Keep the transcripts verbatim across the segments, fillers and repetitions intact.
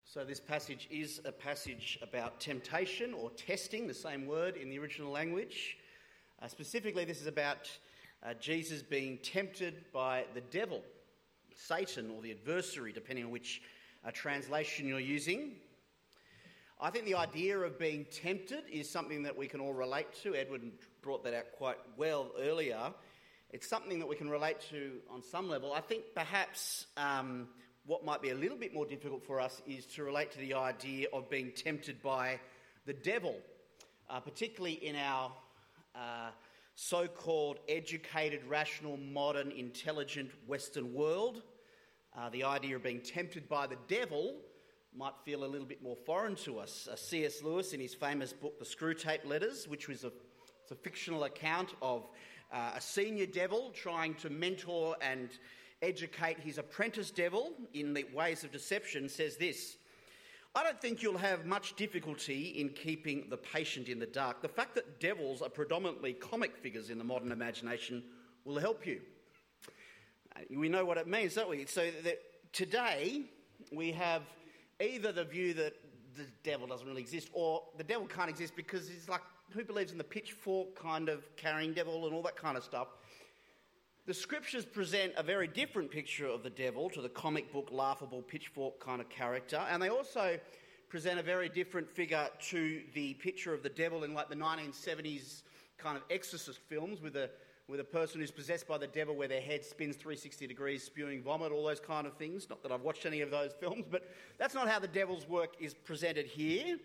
So this passage is a passage about temptation or testing, the same word in the original language. Uh, specifically, this is about uh, Jesus being tempted by the devil, Satan, or the adversary, depending on which uh, translation you're using. I think the idea of being tempted is something that we can all relate to. Edward brought that out quite well earlier. It's something that we can relate to on some level. I think perhaps um, what might be a little bit more difficult for us is to relate to the idea of being tempted by the devil, uh, particularly in our uh, so-called educated, rational, modern, intelligent Western world. Uh, the idea of being tempted by the devil might feel a little bit more foreign to us. Uh, C S Lewis, in his famous book, The Screwtape Letters, which was a, it's a fictional account of uh, a senior devil trying to mentor and educate his apprentice devil in the ways of deception, says this: I don't think you'll have much difficulty in keeping the patient in the dark. The fact that devils are predominantly comic figures in the modern imagination will help you. Uh, we know what it means, don't we? So that today we have either the view that the devil doesn't really exist, or the devil can't exist because he's like, who believes in the pitchfork kind of carrying devil and all that kind of stuff? The scriptures present a very different picture of the devil to the comic book, laughable, pitchfork kind of character, and they also present a very different figure to the picture of the devil in like the nineteen seventies kind of exorcist films with a with a person who's possessed by the devil where their head spins three hundred sixty degrees, spewing vomit, all those kind of things. Not that I've watched any of those films, but that's not how the devil's work is presented here.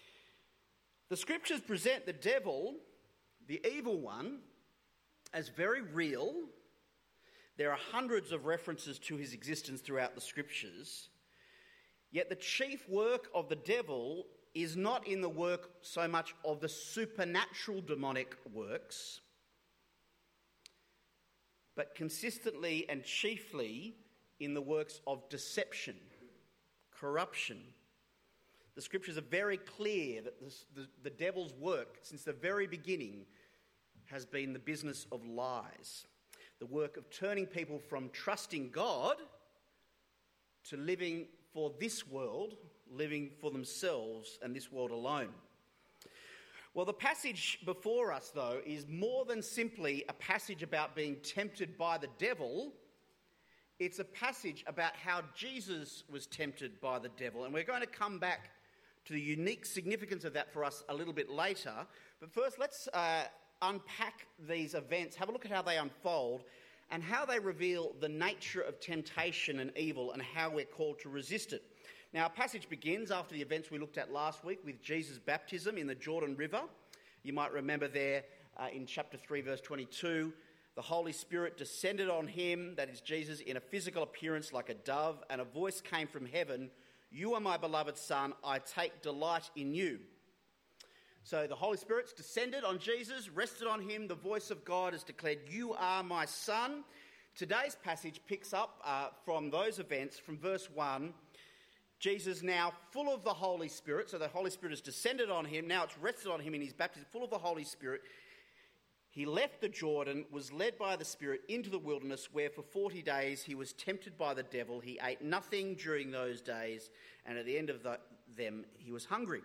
The scriptures present the devil, the evil one, as very real. There are hundreds of references to his existence throughout the scriptures. Yet the chief work of the devil is not in the work so much of the supernatural demonic works, but consistently and chiefly in the works of deception, corruption. The scriptures are very clear that this, the, the devil's work since the very beginning has been the business of lies. The work of turning people from trusting God to living for this world, living for themselves and this world alone. Well, the passage before us, though, is more than simply a passage about being tempted by the devil. It's a passage about how Jesus was tempted by the devil. And we're going to come back to the unique significance of that for us a little bit later. But first, let's uh, unpack these events, have a look at how they unfold, and how they reveal the nature of temptation and evil and how we're called to resist it. Now, our passage begins after the events we looked at last week with Jesus' baptism in the Jordan River. You might remember there uh, in chapter three, verse twenty-two, the Holy Spirit descended on him, that is Jesus, in a physical appearance like a dove, and a voice came from heaven, "You are my beloved Son, I take delight in you." So the Holy Spirit's descended on Jesus, rested on him. The voice of God has declared, "You are my Son." Today's passage picks up uh, from those events, from verse one. Jesus, now full of the Holy Spirit, so the Holy Spirit has descended on him, now it's rested on him in his baptism, full of the Holy Spirit. He left the Jordan, was led by the Spirit into the wilderness, where for forty days he was tempted by the devil. He ate nothing during those days, and at the end of the, them he was hungry.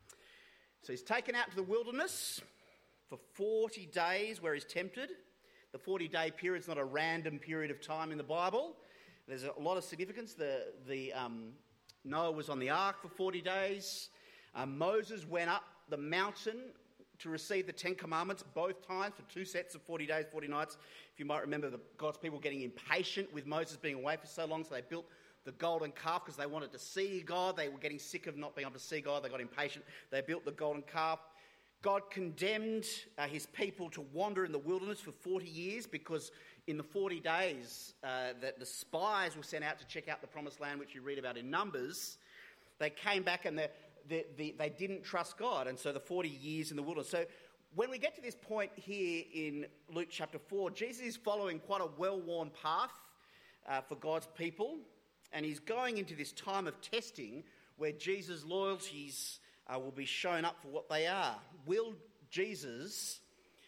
So he's taken out to the wilderness for forty days where he's tempted. The forty-day period is not a random period of time in the Bible. There's a lot of significance. The, the um, Noah was on the ark for forty days. Um, Moses went up the mountain to receive the Ten Commandments both times for two sets of forty days, forty nights. If you might remember, the God's people getting impatient with Moses being away for so long, so they built the golden calf because they wanted to see God. They were getting sick of not being able to see God. They got impatient. They built the golden calf. God condemned uh, his people to wander in the wilderness for forty years because in the forty days uh, that the spies were sent out to check out the promised land, which you read about in Numbers, they came back and the, the, the, they didn't trust God. And so the forty years in the wilderness. So when we get to this point here in Luke chapter four, Jesus is following quite a well-worn path uh, for God's people. And he's going into this time of testing where Jesus' loyalties uh, will be shown up for what they are. Will Jesus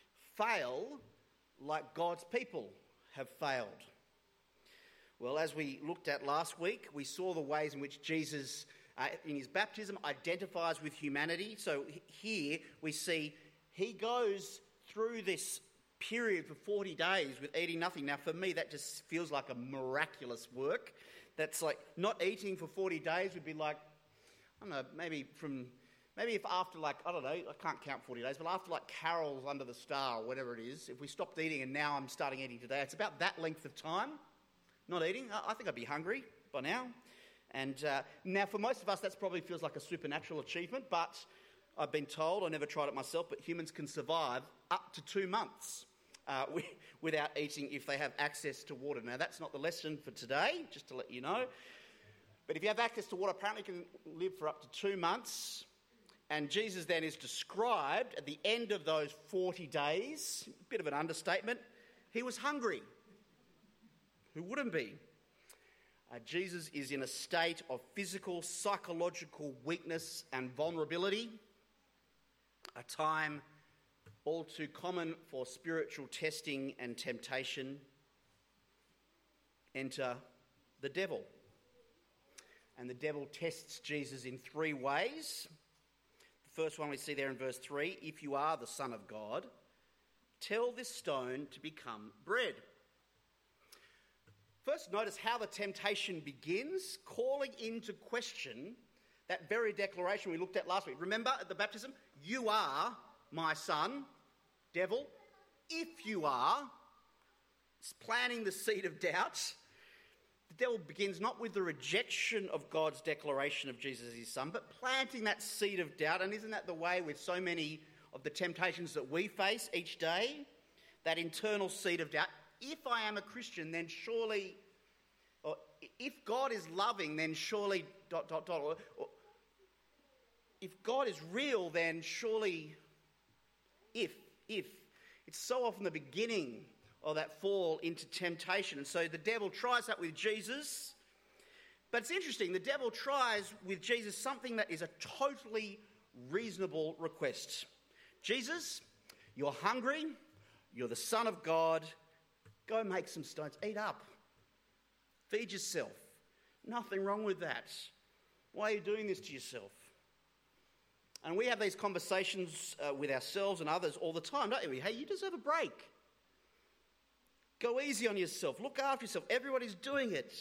fail like God's people have failed? Well, as we looked at last week, we saw the ways in which Jesus uh, in his baptism, identifies with humanity. So here we see he goes through this period for forty days with eating nothing. Now, for me, that just feels like a miraculous work. That's like not eating for forty days would be like, I don't know, maybe from, maybe if after like, I don't know, I can't count forty days, but after like carols under the star or whatever it is, if we stopped eating and now I'm starting eating today, it's about that length of time, not eating. I think I'd be hungry by now. And uh, now for most of us, that probably feels like a supernatural achievement, but I've been told, I never tried it myself, but humans can survive up to two months uh, without eating if they have access to water. Now, that's not the lesson for today, just to let you know. But if you have access to water, apparently you can live for up to two months. And Jesus then is described at the end of those forty days, a bit of an understatement, he was hungry. Who wouldn't be? Uh, Jesus is in a state of physical, psychological weakness and vulnerability, a time all too common for spiritual testing and temptation. Enter the devil. And the devil tests Jesus in three ways. The first one we see there in verse three, if you are the Son of God, tell this stone to become bread. First, notice how the temptation begins, calling into question that very declaration we looked at last week. Remember at the baptism, you are my son, devil. If you are, it's planting the seed of doubt. The devil begins not with the rejection of God's declaration of Jesus as his son, but planting that seed of doubt. And isn't that the way with so many of the temptations that we face each day? That internal seed of doubt. If I am a Christian, then surely, or if God is loving, then surely, dot, dot, dot, or, or if God is real, then surely, if, if. It's so often the beginning of that fall into temptation. And so the devil tries that with Jesus. But it's interesting, the devil tries with Jesus something that is a totally reasonable request. Jesus, you're hungry, you're the Son of God, go make some stones, eat up, feed yourself. Nothing wrong with that. Why are you doing this to yourself? And we have these conversations uh, with ourselves and others all the time, don't we? Hey, you deserve a break. Go easy on yourself. Look after yourself. Everybody's doing it.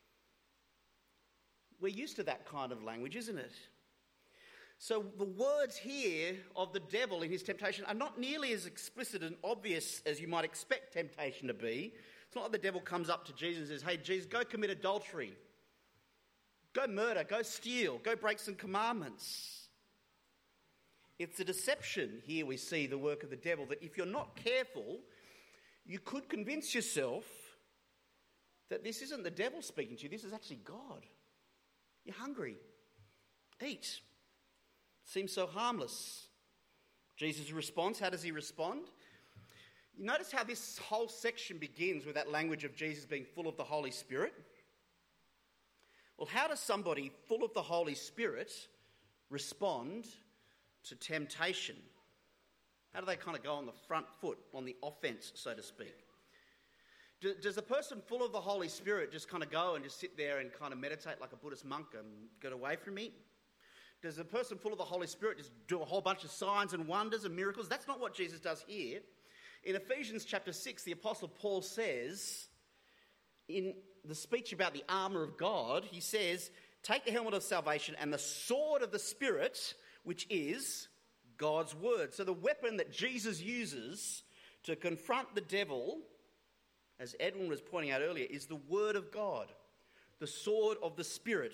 We're used to that kind of language, isn't it? So the words here of the devil in his temptation are not nearly as explicit and obvious as you might expect temptation to be. It's not like the devil comes up to Jesus and says, hey, Jesus, go commit adultery. Go murder. Go steal. Go break some commandments. It's a deception here we see the work of the devil, that if you're not careful, you could convince yourself that this isn't the devil speaking to you, this is actually God. You're hungry. Eat. Seems so harmless. Jesus' response, how does he respond? You notice how this whole section begins with that language of Jesus being full of the Holy Spirit? Well, how does somebody full of the Holy Spirit respond to temptation? How do they kind of go on the front foot, on the offense, so to speak? Do, does a person full of the Holy Spirit just kind of go and just sit there and kind of meditate like a Buddhist monk and get away from me? Does a person full of the Holy Spirit just do a whole bunch of signs and wonders and miracles? That's not what Jesus does here. In Ephesians chapter six, the Apostle Paul says, in the speech about the armour of God, he says, take the helmet of salvation and the sword of the Spirit, which is God's word. So the weapon that Jesus uses to confront the devil, as Edwin was pointing out earlier, is the word of God, the sword of the Spirit.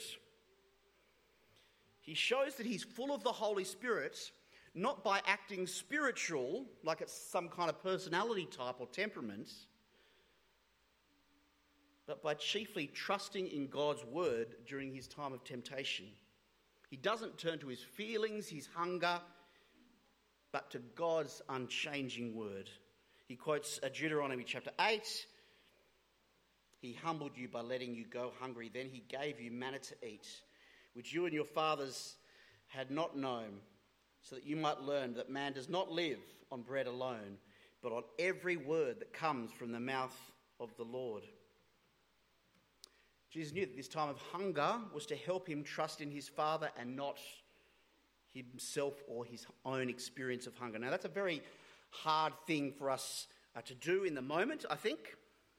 He shows that he's full of the Holy Spirit, not by acting spiritual, like it's some kind of personality type or temperament, but by chiefly trusting in God's word during his time of temptation. He doesn't turn to his feelings, his hunger, but to God's unchanging word. He quotes Deuteronomy chapter eight. He humbled you by letting you go hungry. Then he gave you manna to eat, which you and your fathers had not known, so that you might learn that man does not live on bread alone, but on every word that comes from the mouth of the Lord. Jesus knew that this time of hunger was to help him trust in his Father and not himself or his own experience of hunger. Now, that's a very hard thing for us uh, to do in the moment, I think.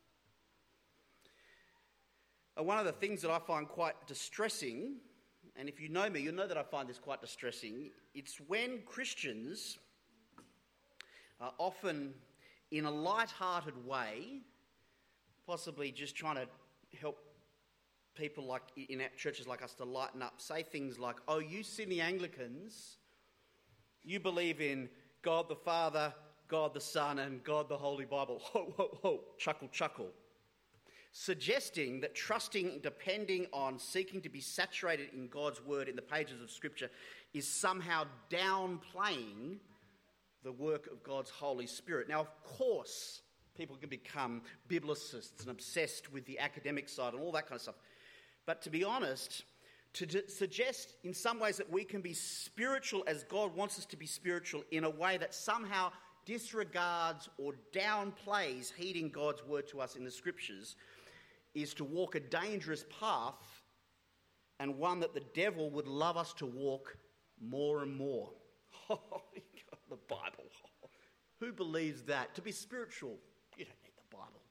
Uh, one of the things that I find quite distressing, and if you know me, you'll know that I find this quite distressing, it's when Christians are often, in a light-hearted way, possibly just trying to help people like in churches like us to lighten up, say things like, oh, you Sydney Anglicans, you believe in God the Father, God the Son, and God the Holy Bible. Ho, ho, ho, chuckle, chuckle. Suggesting that trusting, depending on, seeking to be saturated in God's word in the pages of Scripture is somehow downplaying the work of God's Holy Spirit. Now, of course, people can become biblicists and obsessed with the academic side and all that kind of stuff. But to be honest, to d- suggest in some ways that we can be spiritual as God wants us to be spiritual in a way that somehow disregards or downplays heeding God's word to us in the Scriptures is to walk a dangerous path, and one that the devil would love us to walk more and more. Oh, the Bible. Who believes that? To be spiritual, you don't need the Bible.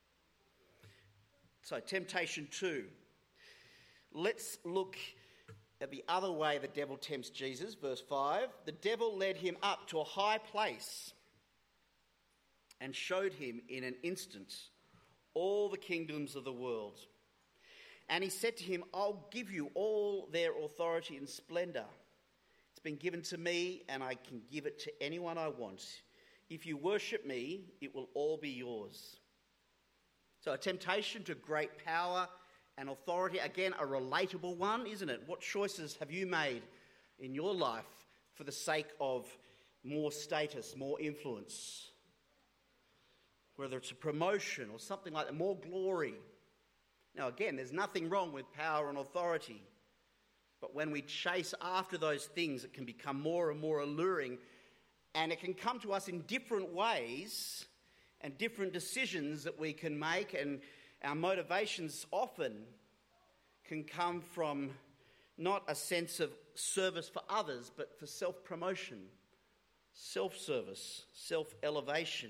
So, temptation two. Let's look at the other way the devil tempts Jesus. Verse five. The devil led him up to a high place and showed him in an instant all the kingdoms of the world. And he said to him, I'll give you all their authority and splendour. It's been given to me, and I can give it to anyone I want. If you worship me, it will all be yours. So a temptation to great power and authority, again, a relatable one, isn't it? What choices have you made in your life for the sake of more status, more influence? Whether it's a promotion or something like that, more glory. Now again, there's nothing wrong with power and authority. But when we chase after those things, it can become more and more alluring, and it can come to us in different ways and different decisions that we can make, and our motivations often can come from not a sense of service for others, but for self-promotion, self-service, self-elevation.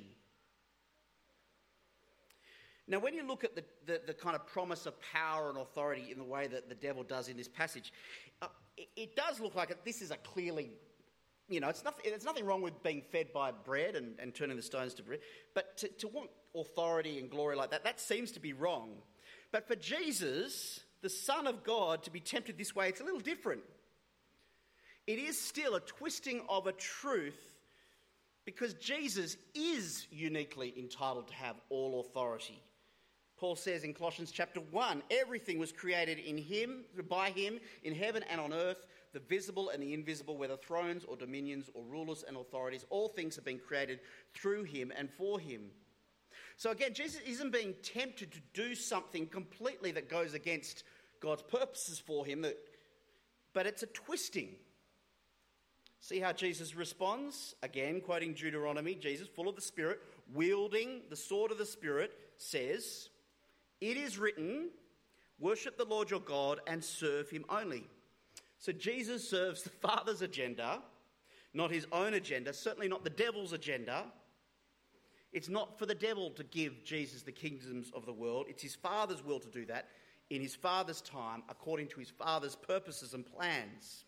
Now, when you look at the, the, the kind of promise of power and authority in the way that the devil does in this passage, uh, it, it does look like it, this is a clearly, you know, it's nothing, there's nothing wrong with being fed by bread and, and turning the stones to bread, but to, to want authority and glory like that, that seems to be wrong. But for Jesus, the Son of God, to be tempted this way, it's a little different. It is still a twisting of a truth, because Jesus is uniquely entitled to have all authority. Paul says in Colossians chapter one, everything was created in him, by him, in heaven and on earth, the visible and the invisible, whether thrones or dominions or rulers and authorities, all things have been created through him and for him. So again, Jesus isn't being tempted to do something completely that goes against God's purposes for him, but it's a twisting. See how Jesus responds? Again, quoting Deuteronomy, Jesus, full of the Spirit, wielding the sword of the Spirit, says, it is written, worship the Lord your God and serve him only. So Jesus serves the Father's agenda, not his own agenda, certainly not the devil's agenda. It's not for the devil to give Jesus the kingdoms of the world. It's his Father's will to do that in his Father's time, according to his Father's purposes and plans.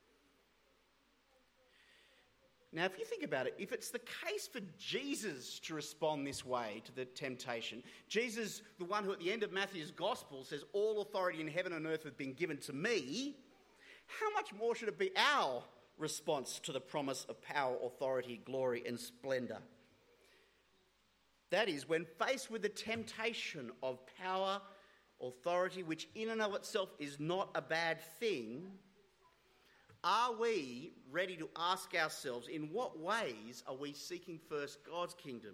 Now, if you think about it, if it's the case for Jesus to respond this way to the temptation, Jesus, the one who at the end of Matthew's Gospel says, all authority in heaven and earth have been given to me, how much more should it be our response to the promise of power, authority, glory and splendour? That is, when faced with the temptation of power, authority, which in and of itself is not a bad thing, are we ready to ask ourselves, in what ways are we seeking first God's kingdom?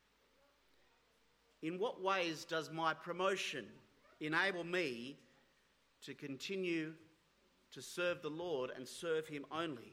In what ways does my promotion enable me to continue to serve the Lord and serve him only?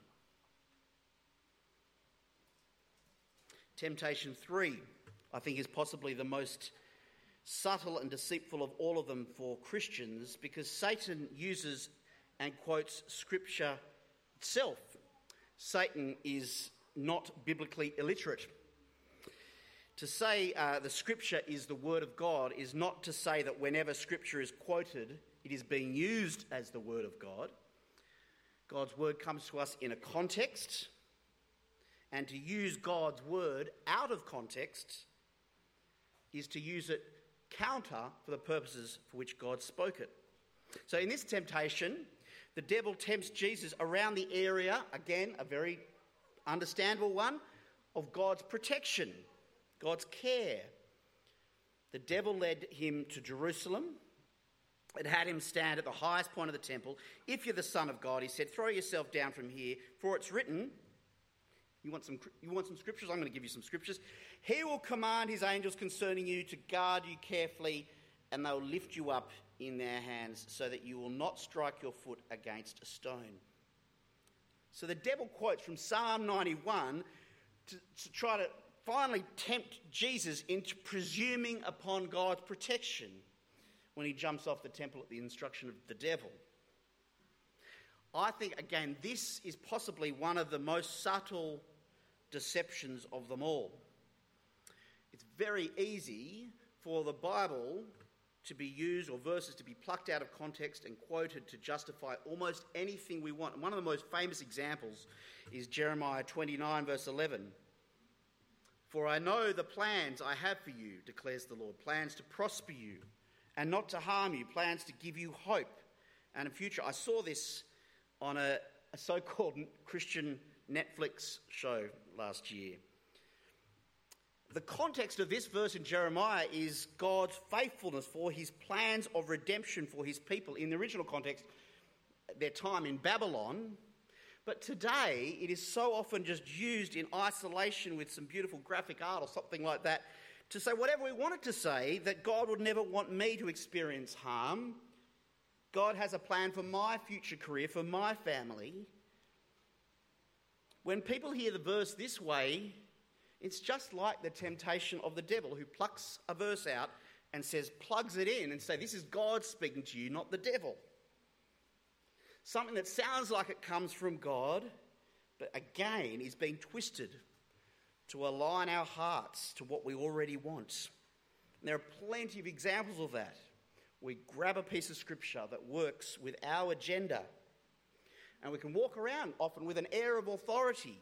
Temptation three, I think, is possibly the most subtle and deceitful of all of them for Christians, because Satan uses and quotes Scripture itself. Satan is not biblically illiterate. To say uh, the Scripture is the Word of God is not to say that whenever Scripture is quoted, it is being used as the Word of God. God's Word comes to us in a context, and to use God's Word out of context is to use it counter for the purposes for which God spoke it. So in this temptation, the devil tempts Jesus around the area, again, a very understandable one, of God's protection, God's care. The devil led him to Jerusalem. It had him stand at the highest point of the temple. If you're the Son of God, he said, throw yourself down from here, for it's written. You want some, you want some scriptures? I'm going to give you some scriptures. He will command his angels concerning you to guard you carefully, and they'll lift you up in their hands so that you will not strike your foot against a stone. So the devil quotes from Psalm ninety-one to, to try to finally tempt Jesus into presuming upon God's protection when he jumps off the temple at the instruction of the devil. I think, again, this is possibly one of the most subtle deceptions of them all. It's very easy for the Bible to be used, or verses to be plucked out of context and quoted to justify almost anything we want. And one of the most famous examples is Jeremiah twenty-nine, verse eleven. For I know the plans I have for you, declares the Lord, plans to prosper you and not to harm you, plans to give you hope and a future. I saw this on a, a so-called Christian Netflix show last year. The context of this verse in Jeremiah is God's faithfulness for his plans of redemption for his people. In the original context, their time in Babylon. But today, it is so often just used in isolation with some beautiful graphic art or something like that to say whatever we want it to say, that God would never want me to experience harm. God has a plan for my future career, for my family. When people hear the verse this way, it's just like the temptation of the devil, who plucks a verse out and says, plugs it in and say, this is God speaking to you, not the devil. Something that sounds like it comes from God, but again is being twisted to align our hearts to what we already want. And there are plenty of examples of that. We grab a piece of scripture that works with our agenda, and we can walk around often with an air of authority,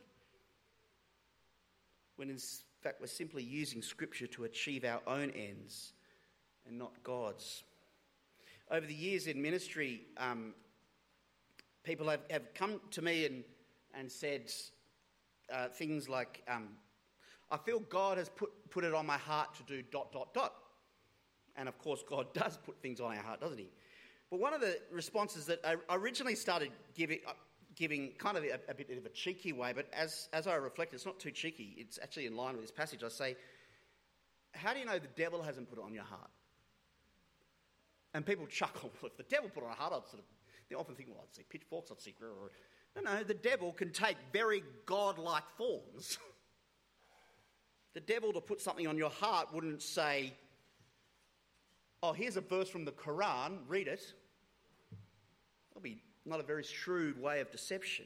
when in fact we're simply using scripture to achieve our own ends and not God's. Over the years in ministry, um, people have, have come to me and, and said uh, things like, um, I feel God has put, put it on my heart to do dot, dot, dot. And of course God does put things on our heart, doesn't he? But one of the responses that I originally started giving... Uh, giving kind of a, a bit of a cheeky way, but as, as I reflect, it's not too cheeky. It's actually in line with this passage. I say, how do you know the devil hasn't put it on your heart? And people chuckle. If the devil put it on your heart, I'd sort of, they often think, well, I'd see pitchforks, I'd see... No, no, the devil can take very godlike forms. The devil, to put something on your heart, wouldn't say, oh, here's a verse from the Quran, read it. That'll be not a very shrewd way of deception.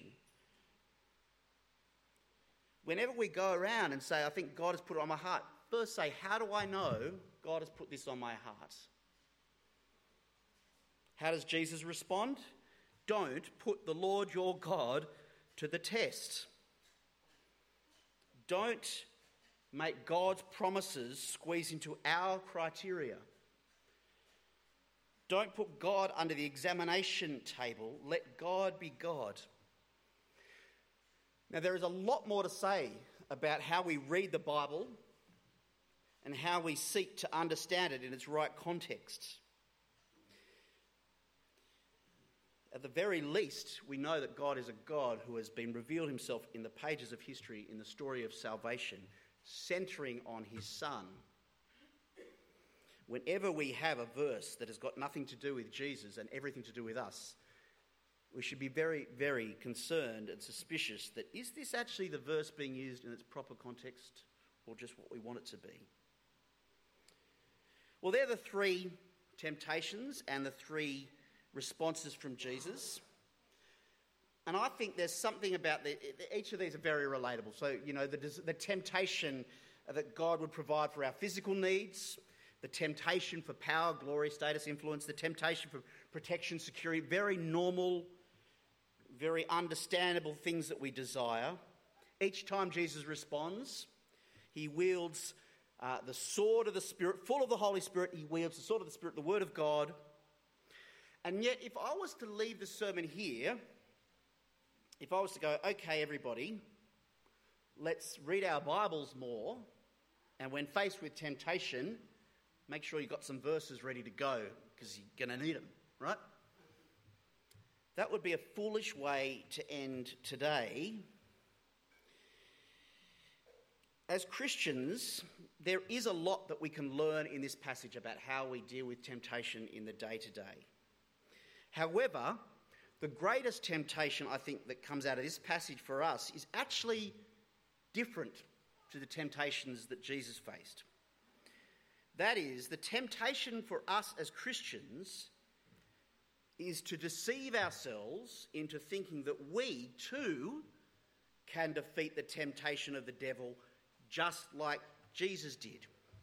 Whenever we go around and say, I think God has put it on my heart, first say, how do I know God has put this on my heart? How does Jesus respond? Don't put the Lord your God to the test. Don't make God's promises squeeze into our criteria. Don't put God under the examination table. Let God be God. Now, there is a lot more to say about how we read the Bible and how we seek to understand it in its right context. At the very least, we know that God is a God who has been revealed himself in the pages of history in the story of salvation, centering on his Son. Whenever we have a verse that has got nothing to do with Jesus and everything to do with us, we should be very, very concerned and suspicious that is this actually the verse being used in its proper context, or just what we want it to be? Well, they're the three temptations and the three responses from Jesus. And I think there's something about the, each of these are very relatable. So, you know, the, the temptation that God would provide for our physical needs, the temptation for power, glory, status, influence, the temptation for protection, security, very normal, very understandable things that we desire. Each time Jesus responds, he wields uh, the sword of the Spirit, full of the Holy Spirit. He wields the sword of the Spirit, the Word of God. And yet, if I was to leave the sermon here, if I was to go, okay, everybody, let's read our Bibles more, and when faced with temptation, make sure you've got some verses ready to go, because you're going to need them, right? That would be a foolish way to end today. As Christians, there is a lot that we can learn in this passage about how we deal with temptation in the day-to-day. However, the greatest temptation, I think, that comes out of this passage for us is actually different to the temptations that Jesus faced. That is, the temptation for us as Christians is to deceive ourselves into thinking that we too can defeat the temptation of the devil just like Jesus did.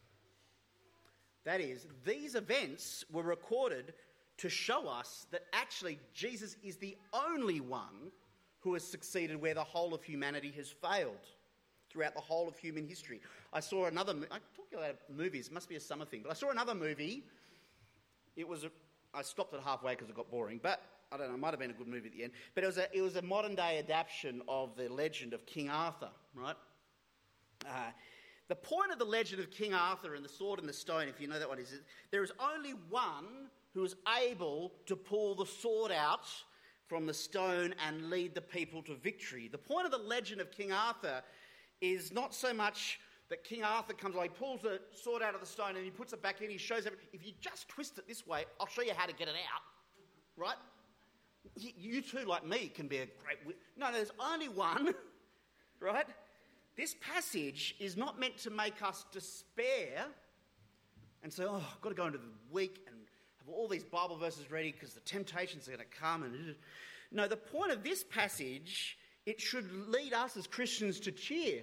That is, these events were recorded to show us that actually Jesus is the only one who has succeeded where the whole of humanity has failed throughout the whole of human history. I saw another... I talk about movies, it must be a summer thing, but I saw another movie. It was... A, I stopped it halfway because it got boring, but I don't know, it might have been a good movie at the end. But it was a, it was a modern-day adaptation of the legend of King Arthur, right? Uh, the point of the legend of King Arthur and the sword and the stone, if you know that one, is that there is only one who is able to pull the sword out from the stone and lead the people to victory. The point of the legend of King Arthur is not so much that King Arthur comes along, he pulls the sword out of the stone and he puts it back in, he shows everything. If you just twist it this way, I'll show you how to get it out, right? You too, like me, can be a great... No, there's only one, right? This passage is not meant to make us despair and say, oh, I've got to go into the week and have all these Bible verses ready because the temptations are going to come. And no, the point of this passage, it should lead us as Christians to cheer.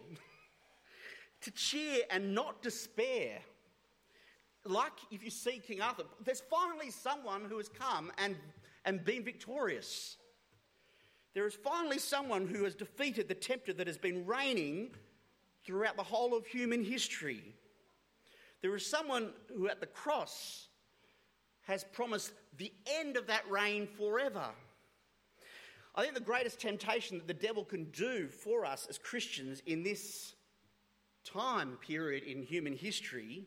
To cheer and not despair. Like if you see King Arthur, there's finally someone who has come and, and been victorious. There is finally someone who has defeated the tempter that has been reigning throughout the whole of human history. There is someone who at the cross has promised the end of that reign forever. I think the greatest temptation that the devil can do for us as Christians in this time period in human history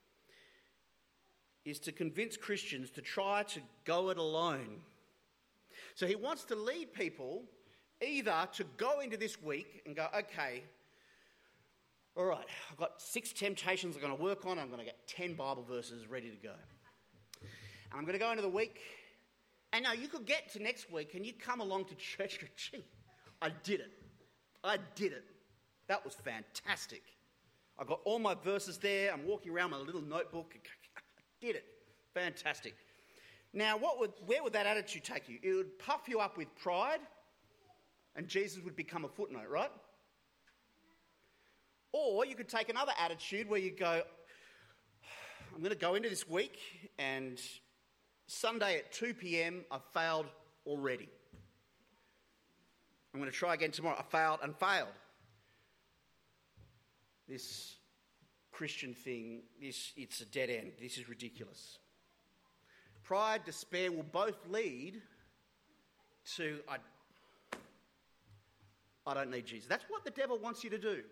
is to convince Christians to try to go it alone. So he wants to lead people either to go into this week and go, okay, all right, I've got six temptations I'm going to work on. I'm going to get ten Bible verses ready to go. And I'm going to go into the week. And now you could get to next week and you come along to church and go, gee, I did it. I did it. That was fantastic. I've got all my verses there. I'm walking around with my little notebook. I did it. Fantastic. Now, what would, where would that attitude take you? It would puff you up with pride, and Jesus would become a footnote, right? Or you could take another attitude where you go, I'm going to go into this week, and Sunday at two p.m, I failed already. I'm going to try again tomorrow. I failed and failed. This Christian thing, this, it's a dead end. This is ridiculous. Pride, despair will both lead to, I, I don't need Jesus. That's what the devil wants you to do.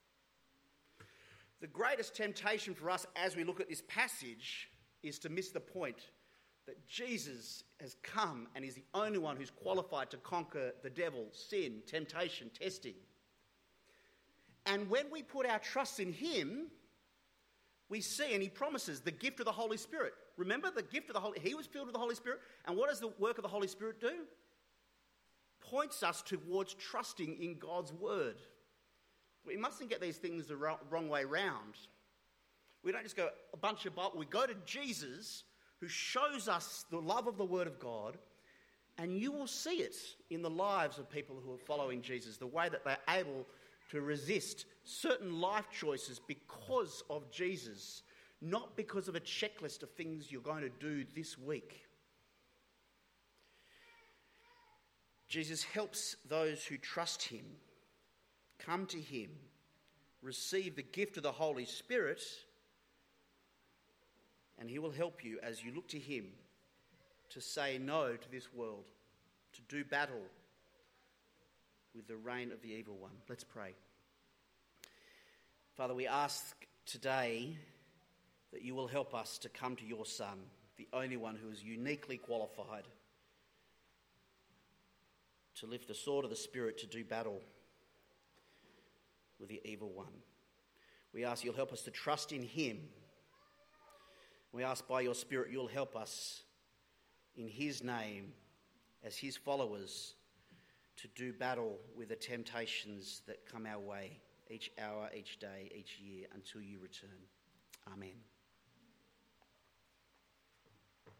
The greatest temptation for us as we look at this passage is to miss the point that Jesus has come and is the only one who's qualified to conquer the devil, sin, temptation, testing. And when we put our trust in him, we see, and he promises, the gift of the Holy Spirit. Remember the gift of the Holy... He was filled with the Holy Spirit. And what does the work of the Holy Spirit do? Points us towards trusting in God's word. We mustn't get these things the wrong way round. We don't just go a bunch of Bible. We go to Jesus, who shows us the love of the Word of God, and you will see it in the lives of people who are following Jesus, the way that they're able to resist certain life choices because of Jesus, not because of a checklist of things you're going to do this week. Jesus helps those who trust him, come to him, receive the gift of the Holy Spirit, and he will help you as you look to him to say no to this world, to do battle with the reign of the evil one. Let's pray. Father, we ask today that you will help us to come to your Son, the only one who is uniquely qualified to lift the sword of the Spirit to do battle with the evil one. We ask you'll help us to trust in him. We ask by your Spirit you'll help us in his name as his followers to do battle with the temptations that come our way each hour, each day, each year until you return. Amen.